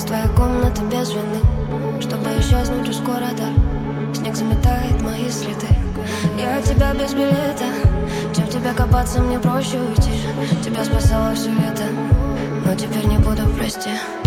твоя комната без вины, чтобы исчезнуть уж скоро, да. Снег заметает мои следы. Я от тебя без билета. Чем в тебя копаться, мне проще уйти. Тебя спасала все лето, но теперь не буду, прости.